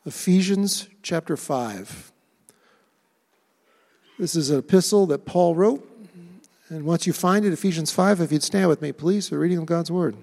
Ephesians chapter 5. This is an epistle that Paul wrote. And once you find it, Ephesians 5, if you'd stand with me, please, for reading of God's Word.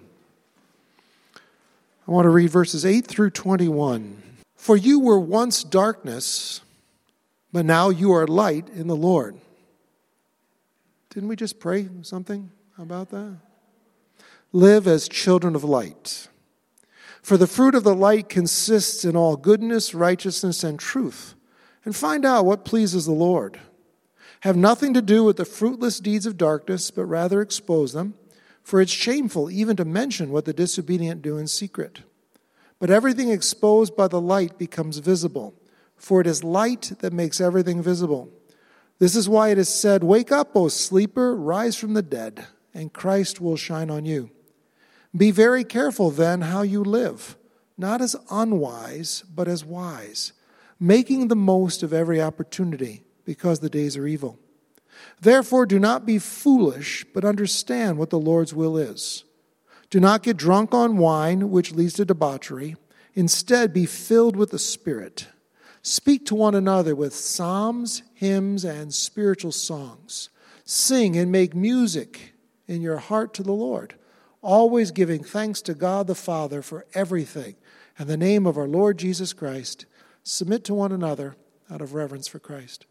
I want to read verses 8 through 21. For you were once darkness, but now you are light in the Lord. Didn't we just pray something about that? Live as children of light. For the fruit of the light consists in all goodness, righteousness, and truth. And find out what pleases the Lord. Have nothing to do with the fruitless deeds of darkness, but rather expose them. For it's shameful even to mention what the disobedient do in secret. But everything exposed by the light becomes visible. For it is light that makes everything visible. This is why it is said, "Wake up, O sleeper, rise from the dead, and Christ will shine on you." Be very careful then how you live, not as unwise, but as wise, making the most of every opportunity, because the days are evil. Therefore do not be foolish, but understand what the Lord's will is. Do not get drunk on wine, which leads to debauchery. Instead, be filled with the Spirit. Speak to one another with psalms, hymns, and spiritual songs. Sing and make music in your heart to the Lord, always giving thanks to God the Father for everything. In the name of our Lord Jesus Christ, submit to one another out of reverence for Christ.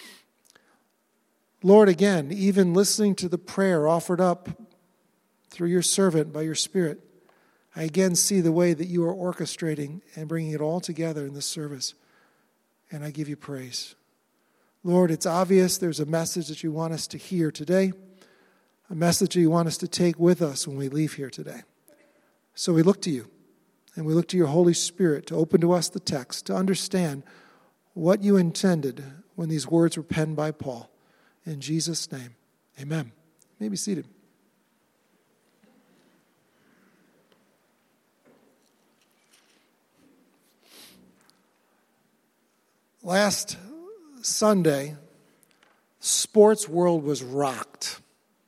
Lord, again, even listening to the prayer offered up through your servant by your Spirit, I again see the way that you are orchestrating and bringing it all together in this service. And I give you praise. Lord, it's obvious there's a message that you want us to hear today, a message that you want us to take with us when we leave here today. So we look to you, and we look to your Holy Spirit to open to us the text, to understand what you intended when these words were penned by Paul. In Jesus' name, amen. You may be seated. Last Sunday, sports world was rocked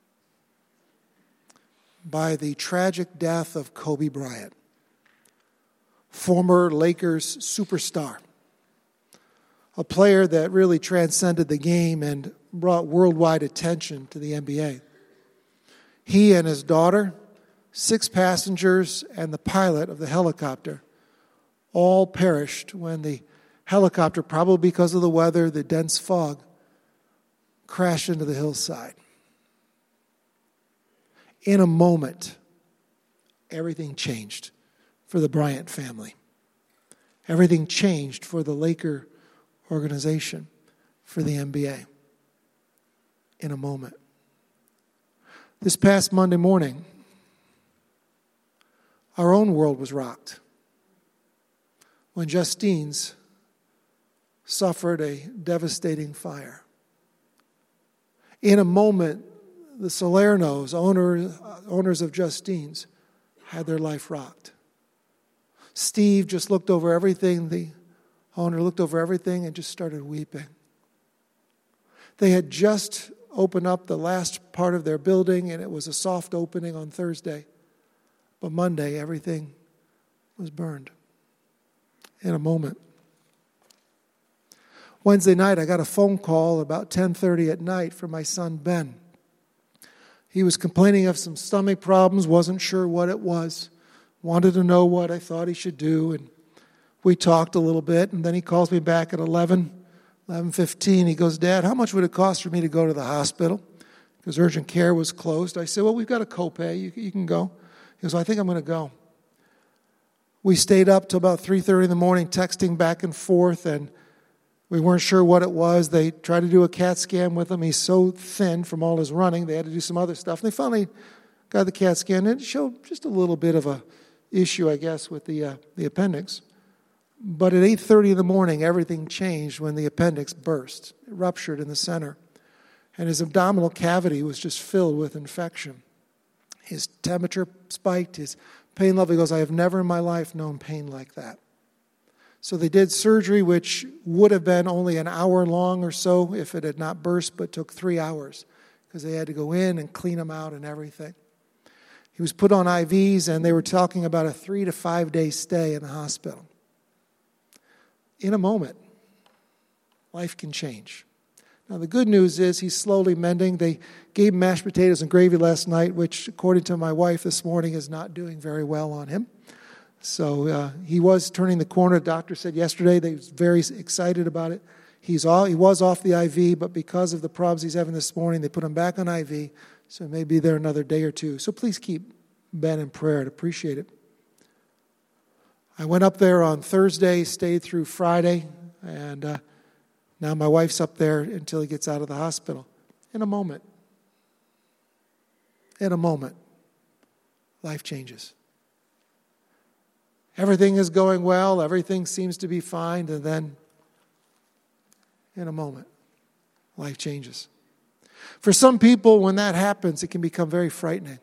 by the tragic death of Kobe Bryant, former Lakers superstar, a player that really transcended the game and brought worldwide attention to the NBA. He and his daughter, 6 passengers, and the pilot of the helicopter all perished when the helicopter, probably because of the weather, the dense fog, crashed into the hillside. In a moment, everything changed for the Bryant family. Everything changed for the Laker organization, for the NBA. In a moment. This past Monday morning, our own world was rocked when Justine's suffered a devastating fire. In a moment, the Salernos, owners of Justine's, had their life rocked. Steve just looked over everything, the owner looked over everything and just started weeping. They had just opened up the last part of their building, and it was a soft opening on Thursday. But Monday, everything was burned in a moment. Wednesday night, I got a phone call about 10:30 at night from my son, Ben. He was complaining of some stomach problems, wasn't sure what it was, wanted to know what I thought he should do, and we talked a little bit, and then he calls me back at 11:15. He goes, "Dad, how much would it cost for me to go to the hospital?" Because urgent care was closed. I said, "Well, we've got a copay. You can go." He goes, "I think I'm going to go." We stayed up till about 3:30 in the morning, texting back and forth, and we weren't sure what it was. They tried to do a CAT scan with him. He's so thin from all his running. They had to do some other stuff. And they finally got the CAT scan, and it showed just a little bit of a issue, I guess, with the appendix. But at 8:30 in the morning, everything changed when the appendix burst. It ruptured in the center. And his abdominal cavity was just filled with infection. His temperature spiked, his pain level. He goes, "I have never in my life known pain like that." So they did surgery, which would have been only an hour long or so if it had not burst, but took 3 hours because they had to go in and clean him out and everything. He was put on IVs, and they were talking about a 3 to 5 day stay in the hospital. in a moment, life can change. Now, the good news is he's slowly mending. They gave him mashed potatoes and gravy last night, which, according to my wife this morning, is not doing very well on him. So he was turning the corner. The doctor said yesterday they was very excited about it. He was off the IV, but because of the problems he's having this morning, they put him back on IV. So he may be there another day or two. So please keep Ben in prayer. I'd appreciate it. I went up there on Thursday, stayed through Friday, and now my wife's up there until he gets out of the hospital. In a moment, life changes. Everything is going well, everything seems to be fine, and then in a moment, life changes. For some people, when that happens, it can become very frightening.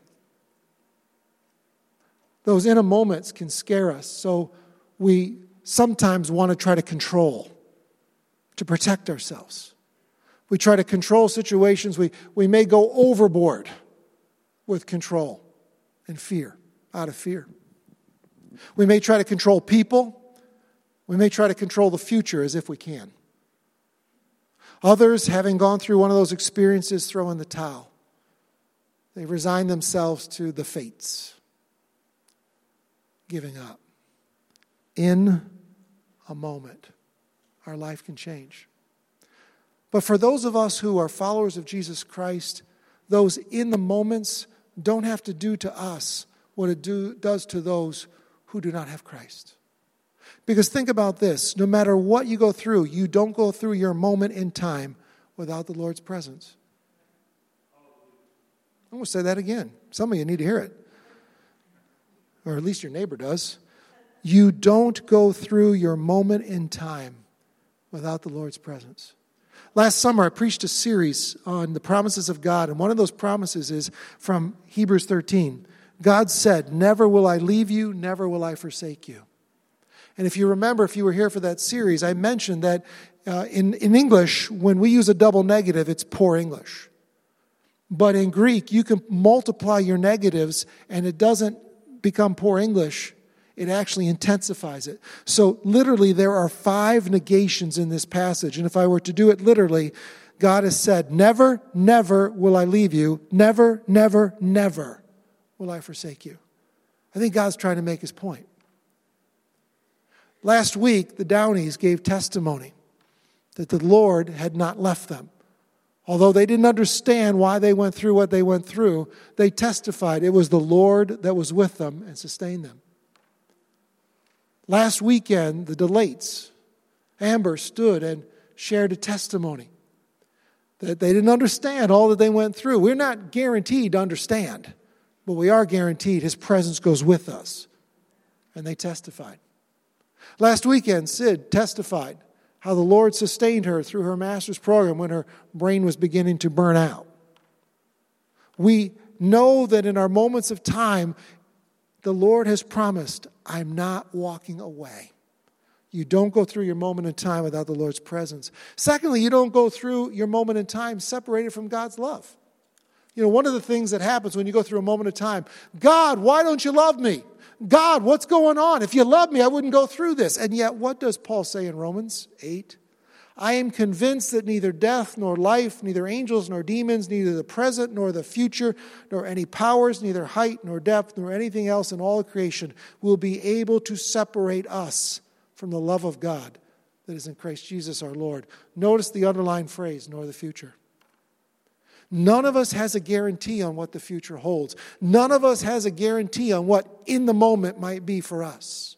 Those in a moments can scare us, so we sometimes want to try to control, to protect ourselves. We try to control situations. We may go overboard with control and fear, out of fear. We may try to control people. We may try to control the future as if we can. Others, having gone through one of those experiences, throw in the towel. They resign themselves to the fates, giving up. In a moment, our life can change. But for those of us who are followers of Jesus Christ, those in the moments don't have to do to us what it does to those who do not have Christ. Because think about this, no matter what you go through, you don't go through your moment in time without the Lord's presence. I'm going to say that again. Some of you need to hear it. Or at least your neighbor does. You don't go through your moment in time without the Lord's presence. Last summer, I preached a series on the promises of God, and one of those promises is from Hebrews 13. God said, "Never will I leave you, never will I forsake you." And if you remember, if you were here for that series, I mentioned that in English, when we use a double negative, it's poor English. But in Greek, you can multiply your negatives, and it doesn't become poor English. It actually intensifies it. So literally, there are 5 negations in this passage. And if I were to do it literally, God has said, "Never, never will I leave you. Never, never, never will I forsake you." I think God's trying to make his point. Last week, the Downeys gave testimony that the Lord had not left them. Although they didn't understand why they went through what they went through, they testified it was the Lord that was with them and sustained them. Last weekend, the Delates, Amber stood and shared a testimony that they didn't understand all that they went through. We're not guaranteed to understand, but we are guaranteed his presence goes with us. And they testified. Last weekend, Sid testified how the Lord sustained her through her master's program when her brain was beginning to burn out. We know that in our moments of time, the Lord has promised, "I'm not walking away." You don't go through your moment in time without the Lord's presence. Secondly, you don't go through your moment in time separated from God's love. You know, one of the things that happens when you go through a moment of time, "God, why don't you love me? God, what's going on? If you love me, I wouldn't go through this." And yet, what does Paul say in Romans 8? "I am convinced that neither death nor life, neither angels nor demons, neither the present nor the future, nor any powers, neither height nor depth, nor anything else in all creation will be able to separate us from the love of God that is in Christ Jesus our Lord." Notice the underlined phrase, "nor the future." None of us has a guarantee on what the future holds. None of us has a guarantee on what in the moment might be for us.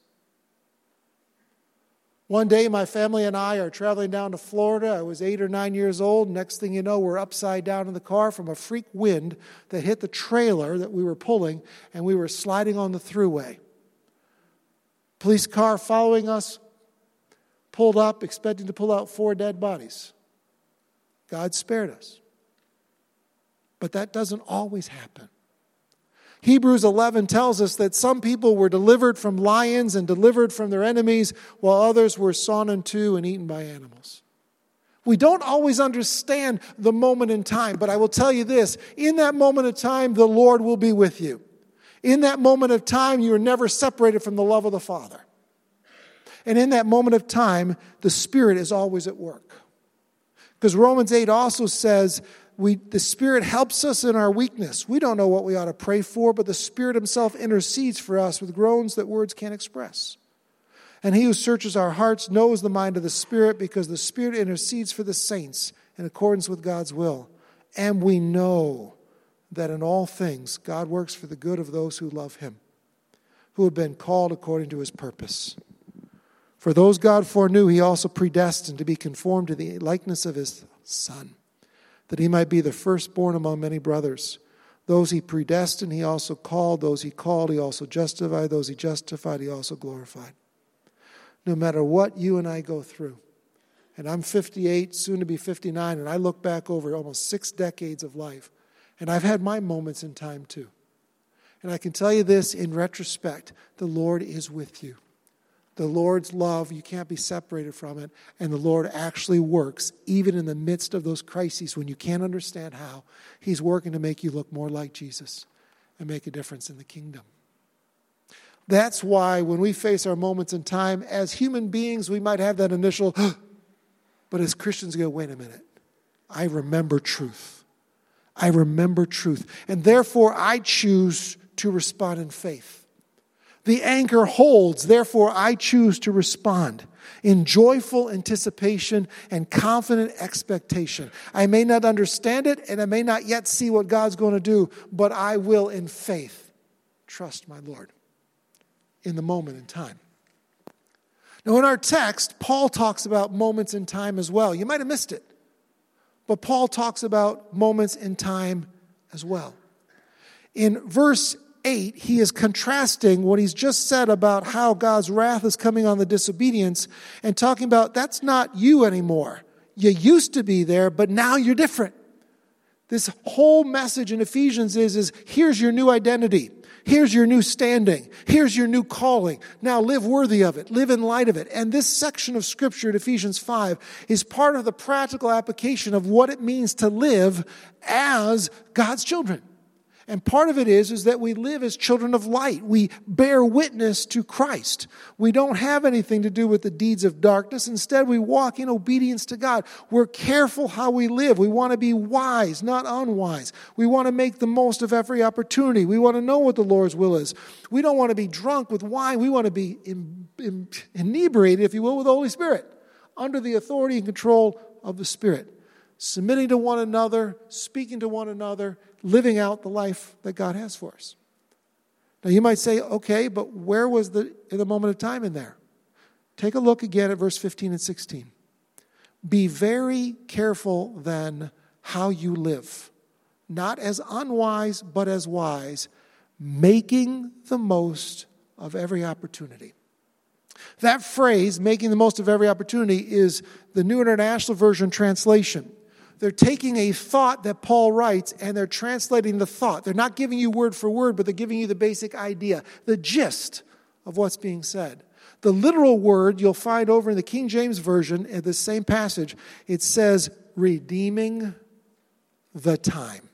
One day, my family and I are traveling down to Florida. I was 8 or 9 years old. Next thing you know, we're upside down in the car from a freak wind that hit the trailer that we were pulling, and we were sliding on the thruway. Police car following us, pulled up, expecting to pull out 4 dead bodies. God spared us. But that doesn't always happen. Hebrews 11 tells us that some people were delivered from lions and delivered from their enemies, while others were sawn in two and eaten by animals. We don't always understand the moment in time, but I will tell you this, in that moment of time, the Lord will be with you. In that moment of time, you are never separated from the love of the Father. And in that moment of time, the Spirit is always at work. Because Romans 8 also says, the Spirit helps us in our weakness. We don't know what we ought to pray for, but the Spirit himself intercedes for us with groans that words can't express. And he who searches our hearts knows the mind of the Spirit, because the Spirit intercedes for the saints in accordance with God's will. And we know that in all things God works for the good of those who love him, who have been called according to his purpose. For those God foreknew, he also predestined to be conformed to the likeness of his Son, that he might be the firstborn among many brothers. Those he predestined, he also called. Those he called, he also justified. Those he justified, he also glorified. No matter what you and I go through, and I'm 58, soon to be 59, and I look back over almost 6 decades of life, and I've had my moments in time too. And I can tell you this in retrospect, the Lord is with you. The Lord's love, you can't be separated from it. And the Lord actually works, even in the midst of those crises when you can't understand how. He's working to make you look more like Jesus and make a difference in the kingdom. That's why when we face our moments in time, as human beings, we might have that initial, but as Christians go, wait a minute. I remember truth. I remember truth. And therefore, I choose to respond in faith. The anchor holds, therefore I choose to respond in joyful anticipation and confident expectation. I may not understand it, and I may not yet see what God's going to do, but I will in faith trust my Lord in the moment in time. Now in our text, Paul talks about moments in time as well. You might have missed it, but Paul talks about moments in time as well. In verse 8, he is contrasting what he's just said about how God's wrath is coming on the disobedience and talking about that's not you anymore. You used to be there, but now you're different. This whole message in Ephesians is here's your new identity. Here's your new standing. Here's your new calling. Now live worthy of it. Live in light of it. And this section of Scripture in Ephesians 5 is part of the practical application of what it means to live as God's children. And part of it is that we live as children of light. We bear witness to Christ. We don't have anything to do with the deeds of darkness. Instead, we walk in obedience to God. We're careful how we live. We want to be wise, not unwise. We want to make the most of every opportunity. We want to know what the Lord's will is. We don't want to be drunk with wine. We want to be inebriated, if you will, with the Holy Spirit, under the authority and control of the Spirit. Submitting to one another, speaking to one another, living out the life that God has for us. Now you might say, okay, but where was the moment of time in there? Take a look again at verse 15 and 16. Be very careful then how you live, not as unwise, but as wise, making the most of every opportunity. That phrase, making the most of every opportunity, is the New International Version translation. They're taking a thought that Paul writes and they're translating the thought. They're not giving you word for word, but they're giving you the basic idea, the gist of what's being said. The literal word you'll find over in the King James Version in the same passage, it says, redeeming the time.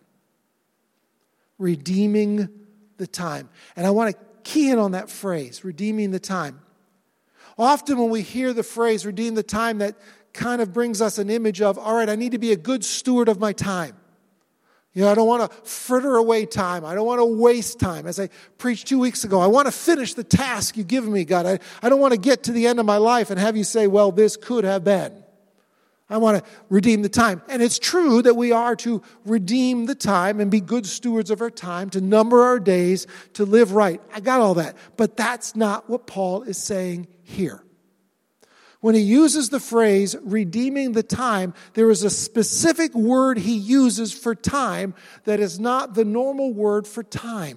Redeeming the time. And I want to key in on that phrase, redeeming the time. Often when we hear the phrase, redeem the time, that kind of brings us an image of, all right, I need to be a good steward of my time. You know, I don't want to fritter away time. I don't want to waste time. As I preached 2 weeks ago, I want to finish the task you've given me, God. I don't want to get to the end of my life and have you say, well, this could have been. I want to redeem the time. And it's true that we are to redeem the time and be good stewards of our time, to number our days, to live right. I got all that. But that's not what Paul is saying here. When he uses the phrase redeeming the time, there is a specific word he uses for time that is not the normal word for time.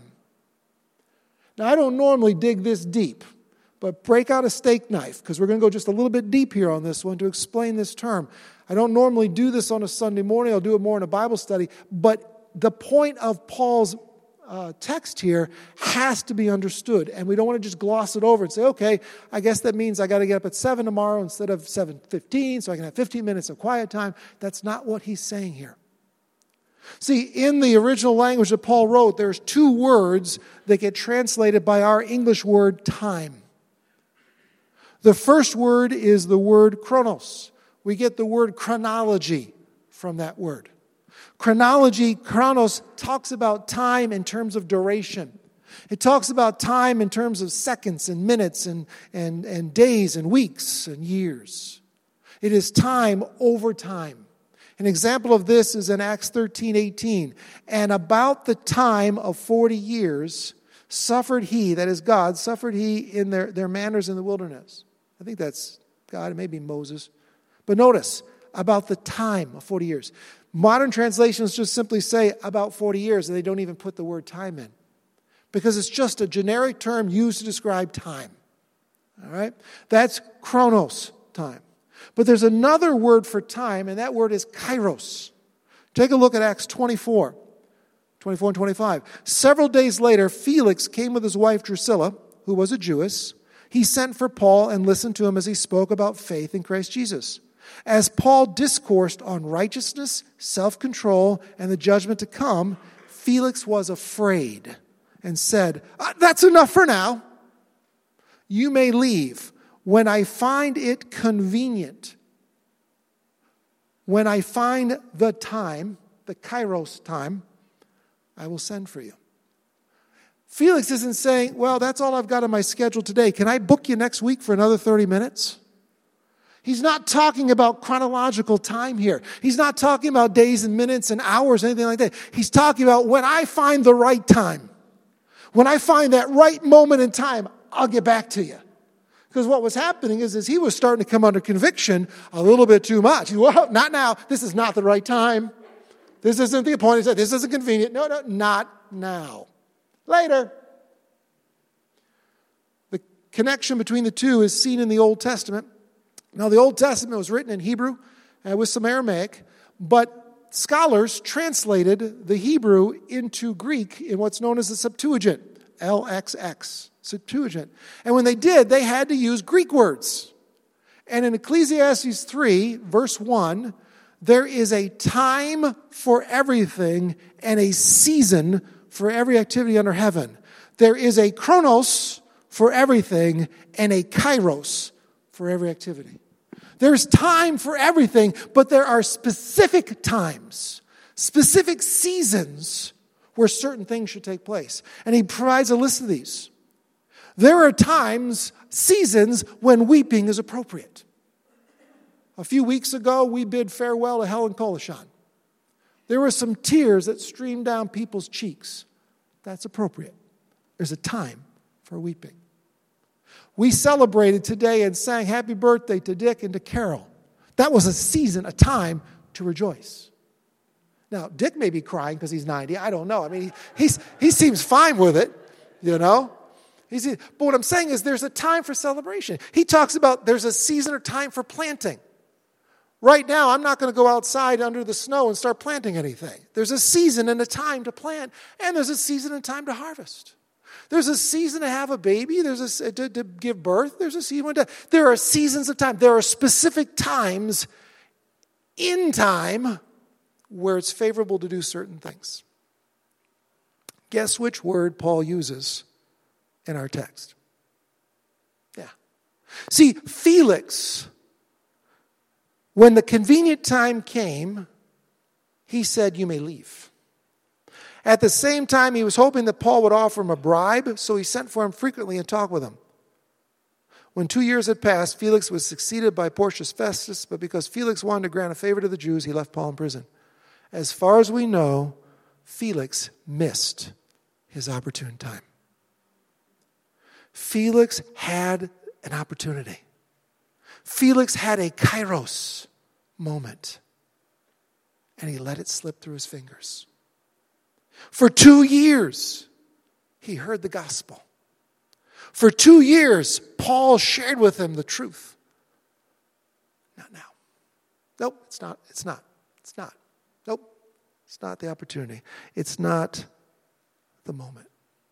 Now, I don't normally dig this deep, but break out a steak knife, because we're going to go just a little bit deep here on this one to explain this term. I don't normally do this on a Sunday morning. I'll do it more in a Bible study. But the point of Paul's text here has to be understood, and we don't want to just gloss it over and say, okay, I guess that means I got to get up at 7 tomorrow instead of 7:15 so I can have 15 minutes of quiet time. That's not what he's saying here. See, in the original language that Paul wrote, there's 2 words that get translated by our English word time. The first word is the word chronos. We get the word chronology from that word. Chronology, chronos, talks about time in terms of duration. It talks about time in terms of seconds and minutes and days and weeks and years. It is time over time. An example of this is in Acts 13:18. And about the time of 40 years suffered he, that is God, suffered he in their manners in the wilderness. I think that's God, it may be Moses. But notice, about the time of 40 years. Modern translations just simply say about 40 years, and they don't even put the word time in. Because it's just a generic term used to describe time. All right? That's chronos, time. But there's another word for time, and that word is kairos. Take a look at Acts 24 and 25. Several days later, Felix came with his wife Drusilla, who was a Jewess. He sent for Paul and listened to him as he spoke about faith in Christ Jesus. As Paul discoursed on righteousness, self-control, and the judgment to come, Felix was afraid and said, "That's enough for now. You may leave. When I find it convenient, when I find the time, the kairos time, I will send for you." Felix isn't saying, well, that's all I've got on my schedule today. Can I book you next week for another 30 minutes? He's not talking about chronological time here. He's not talking about days and minutes and hours, anything like that. He's talking about when I find the right time. When I find that right moment in time, I'll get back to you. Because what was happening is he was starting to come under conviction a little bit too much. Well, not now. This is not the right time. This isn't the appointed time. This isn't convenient. No, not now. Later. The connection between the two is seen in the Old Testament. Now, the Old Testament was written in Hebrew with some Aramaic, but scholars translated the Hebrew into Greek in what's known as the Septuagint, LXX, Septuagint. And when they did, they had to use Greek words. And in Ecclesiastes 3, verse 1, there is a time for everything and a season for every activity under heaven. There is a chronos for everything and a kairos for every activity. There's time for everything, but there are specific times, specific seasons where certain things should take place. And he provides a list of these. There are times, seasons, when weeping is appropriate. A few weeks ago, we bid farewell to Helen Colishon. There were some tears that streamed down people's cheeks. That's appropriate. There's a time for weeping. We celebrated today and sang happy birthday to Dick and to Carol. That was a season, a time to rejoice. Now, Dick may be crying because he's 90. I don't know. I mean, he seems fine with it, you know. But what I'm saying is there's a time for celebration. He talks about there's a season or time for planting. Right now, I'm not going to go outside under the snow and start planting anything. There's a season and a time to plant, and there's a season and time to harvest. There's a season to have a baby. There's to give birth. There's a season to. There are seasons of time. There are specific times in time where it's favorable to do certain things. Guess which word Paul uses in our text? Yeah. See, Felix, when the convenient time came, he said, "You may leave." At the same time, he was hoping that Paul would offer him a bribe, so he sent for him frequently and talked with him. When 2 years had passed, Felix was succeeded by Porcius Festus, but because Felix wanted to grant a favor to the Jews, he left Paul in prison. As far as we know, Felix missed his opportune time. Felix had an opportunity. Felix had a kairos moment, and he let it slip through his fingers. For 2 years, he heard the gospel. For 2 years, Paul shared with him the truth. Not now. Nope, it's not. Nope, it's not the opportunity. It's not the moment.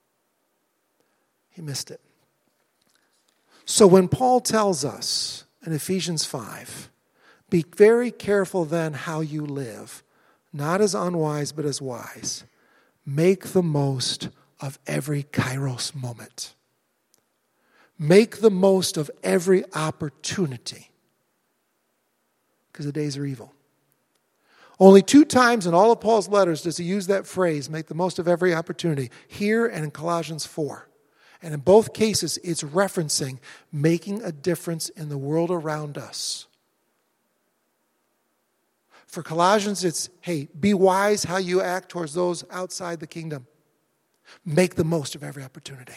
He missed it. So when Paul tells us in Ephesians 5, be very careful then how you live, not as unwise but as wise. Make the most of every kairos moment. Make the most of every opportunity, because the days are evil. Only 2 times in all of Paul's letters does he use that phrase, make the most of every opportunity, here and in Colossians 4. And in both cases, it's referencing making a difference in the world around us. For Colossians, it's, hey, be wise how you act towards those outside the kingdom. Make the most of every opportunity.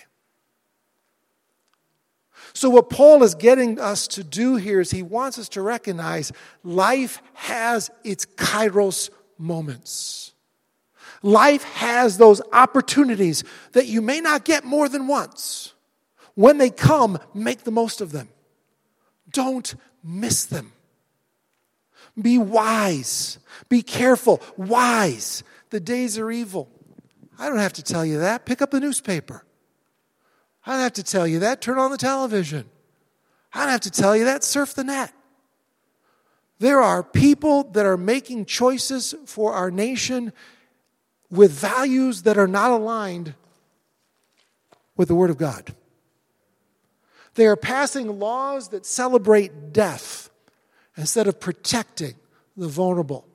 So what Paul is getting us to do here is he wants us to recognize life has its kairos moments. Life has those opportunities that you may not get more than once. When they come, make the most of them. Don't miss them. Be wise. Be careful. Wise. The days are evil. I don't have to tell you that. Pick up the newspaper. I don't have to tell you that. Turn on the television. I don't have to tell you that. Surf the net. There are people that are making choices for our nation with values that are not aligned with the Word of God. They are passing laws that celebrate death instead of protecting the vulnerable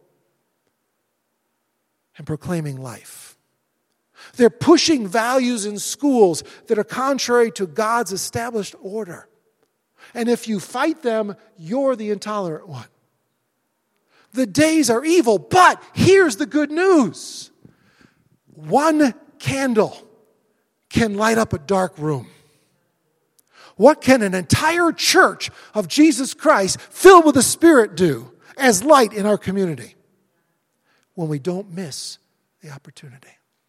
and proclaiming life. They're pushing values in schools that are contrary to God's established order. And if you fight them, you're the intolerant one. The days are evil, but here's the good news. One candle can light up a dark room. What can an entire church of Jesus Christ filled with the Spirit do as light in our community when we don't miss the opportunity?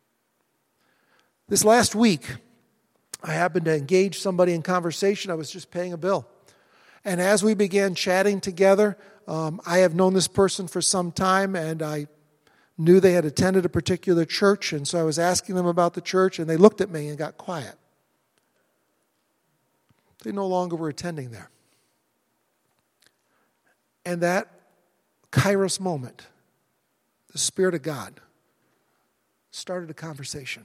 This last week, I happened to engage somebody in conversation. I was just paying a bill. And as we began chatting together, I have known this person for some time, and I knew they had attended a particular church, and so I was asking them about the church, and they looked at me and got quiet. They no longer were attending there. And that kairos moment, the Spirit of God started a conversation.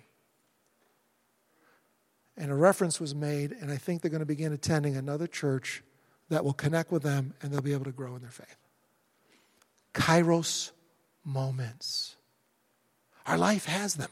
And a reference was made, and I think they're going to begin attending another church that will connect with them, and they'll be able to grow in their faith. Kairos moments. Our life has them.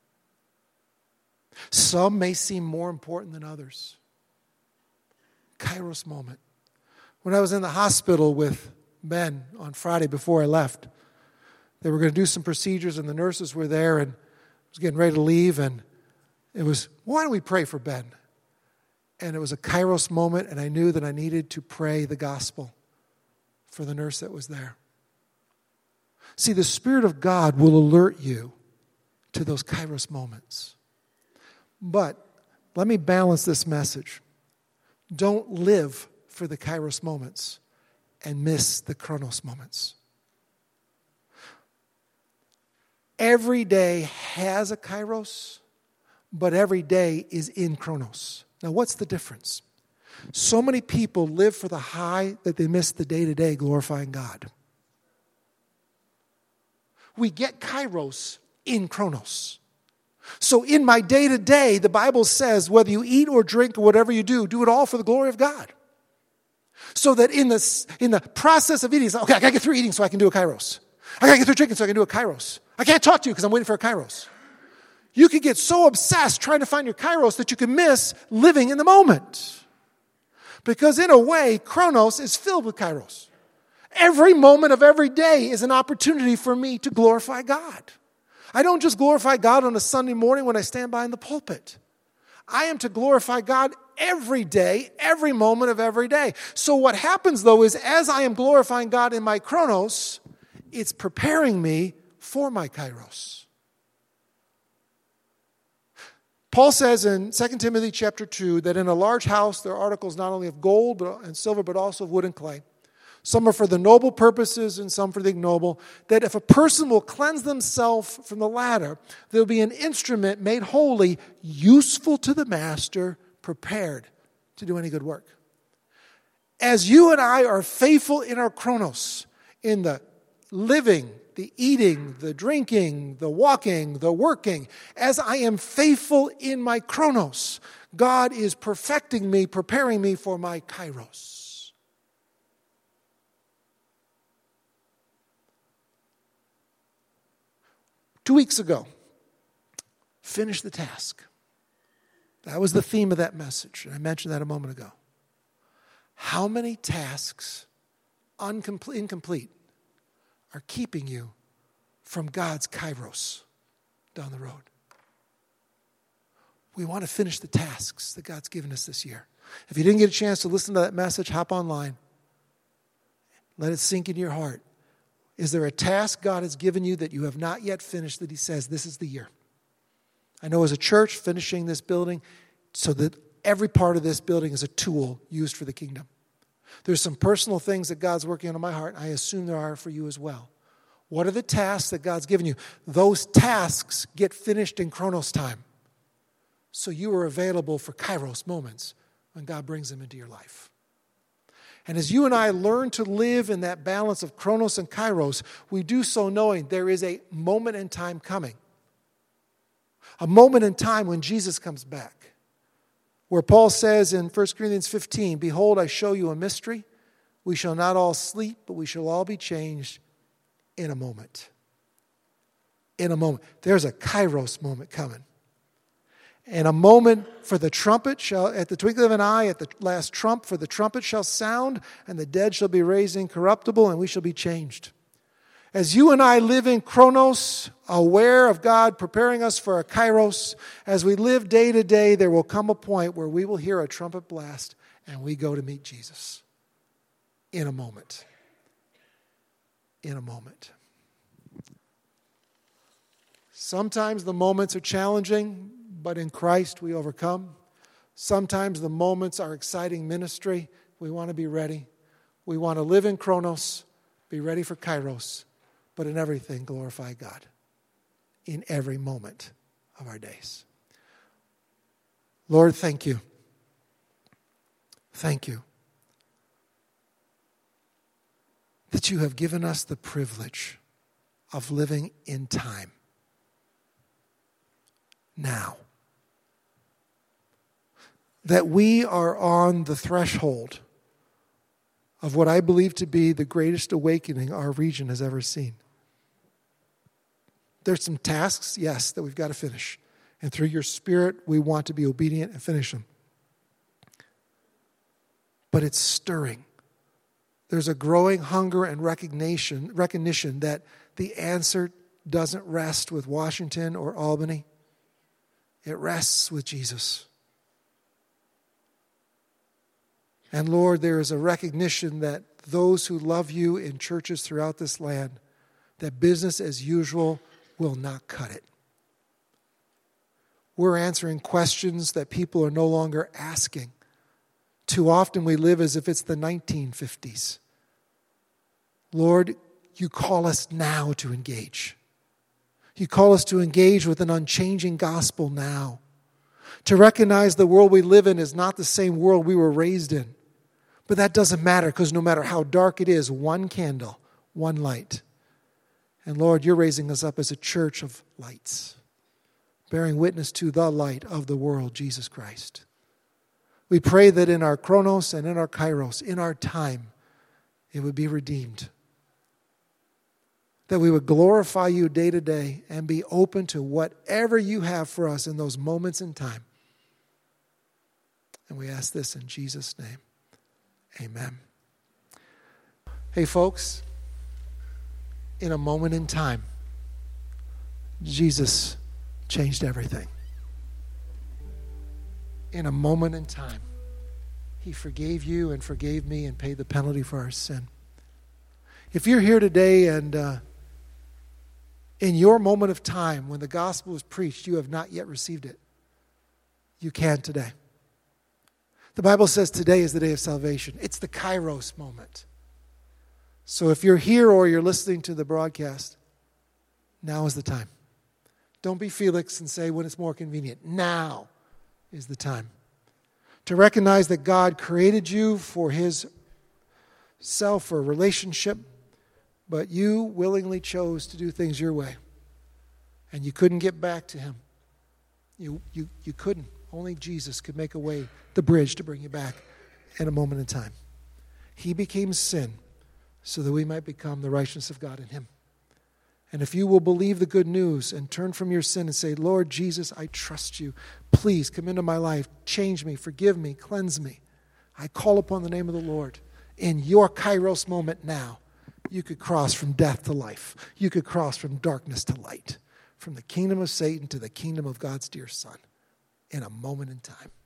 Some may seem more important than others. Kairos moment. When I was in the hospital with Ben on Friday before I left, they were going to do some procedures, and the nurses were there, and I was getting ready to leave, and it was, why don't we pray for Ben? And it was a kairos moment, and I knew that I needed to pray the gospel for the nurse that was there. See, the Spirit of God will alert you to those kairos moments. But let me balance this message. Don't live for the kairos moments and miss the chronos moments. Every day has a kairos, but every day is in chronos. Now, what's the difference? So many people live for the high that they miss the day-to-day glorifying God. We get kairos in chronos. So in my day-to-day, the Bible says, whether you eat or drink or whatever you do it all for the glory of God. So that in the process of eating, it's like, okay, I got to get through eating so I can do a kairos. I got to get through drinking so I can do a kairos. I can't talk to you because I'm waiting for a kairos. You could get so obsessed trying to find your kairos that you can miss living in the moment. Because in a way, chronos is filled with kairos. Every moment of every day is an opportunity for me to glorify God. I don't just glorify God on a Sunday morning when I stand behind the pulpit. I am to glorify God every day, every moment of every day. So what happens, though, is as I am glorifying God in my chronos, it's preparing me for my kairos. Paul says in 2 Timothy chapter 2 that in a large house there are articles not only of gold and silver, but also of wood and clay. Some are for the noble purposes and some for the ignoble. That if a person will cleanse themselves from the latter, there will be an instrument made holy, useful to the master, prepared to do any good work. As you and I are faithful in our chronos, in the living, the eating, the drinking, the walking, the working, as I am faithful in my chronos, God is perfecting me, preparing me for my kairos. Two weeks ago, finish the task. That was the theme of that message, and I mentioned that a moment ago. How many tasks, incomplete, are keeping you from God's kairos down the road? We want to finish the tasks that God's given us this year. If you didn't get a chance to listen to that message, hop online. Let it sink in your heart. Is there a task God has given you that you have not yet finished that He says, this is the year? I know as a church, finishing this building so that every part of this building is a tool used for the kingdom. There's some personal things that God's working on in my heart. I assume there are for you as well. What are the tasks that God's given you? Those tasks get finished in Chronos time. So you are available for Kairos moments when God brings them into your life. And as you and I learn to live in that balance of Chronos and Kairos, we do so knowing there is a moment in time coming. A moment in time when Jesus comes back. Where Paul says in 1 Corinthians 15, behold, I show you a mystery. We shall not all sleep, but we shall all be changed in a moment. In a moment. There's a Kairos moment coming. And a moment for the trumpet shall, at the twinkling of an eye, at the last trump, for the trumpet shall sound, and the dead shall be raised incorruptible, and we shall be changed. As you and I live in Chronos, aware of God preparing us for a Kairos, as we live day to day, there will come a point where we will hear a trumpet blast, and we go to meet Jesus. In a moment. In a moment. Sometimes the moments are challenging, but in Christ we overcome. Sometimes the moments are exciting ministry. We want to be ready. We want to live in Chronos, be ready for Kairos, but in everything glorify God. In every moment of our days. Lord, thank you. Thank you that you have given us the privilege of living in time. Now. That we are on the threshold of what I believe to be the greatest awakening our region has ever seen. There's some tasks, yes, that we've got to finish. And through your Spirit, we want to be obedient and finish them. But it's stirring. There's a growing hunger and recognition that the answer doesn't rest with Washington or Albany. It rests with Jesus. And Lord, there is a recognition that those who love you in churches throughout this land, that business as usual will not cut it. We're answering questions that people are no longer asking. Too often we live as if it's the 1950s. Lord, you call us now to engage. You call us to engage with an unchanging gospel now. To recognize the world we live in is not the same world we were raised in. But that doesn't matter, because no matter how dark it is, one candle, one light. And Lord, you're raising us up as a church of lights, bearing witness to the light of the world, Jesus Christ. We pray that in our Chronos and in our Kairos, in our time, it would be redeemed. That we would glorify you day to day and be open to whatever you have for us in those moments in time. And we ask this in Jesus' name. Amen. Hey folks, in a moment in time, Jesus changed everything. In a moment in time, He forgave you and forgave me and paid the penalty for our sin. If you're here today and in your moment of time when the gospel is preached, you have not yet received it, you can today. The Bible says today is the day of salvation. It's the Kairos moment. So if you're here or you're listening to the broadcast, now is the time. Don't be Felix and say when it's more convenient. Now is the time. To recognize that God created you for His self or relationship, but you willingly chose to do things your way. And you couldn't get back to Him. You couldn't. Only Jesus could make a way, the bridge to bring you back in a moment in time. He became sin so that we might become the righteousness of God in him. And if you will believe the good news and turn from your sin and say, Lord Jesus, I trust you. Please come into my life. Change me, forgive me, cleanse me. I call upon the name of the Lord. In your Kairos moment now, you could cross from death to life. You could cross from darkness to light, from the kingdom of Satan to the kingdom of God's dear Son in a moment in time.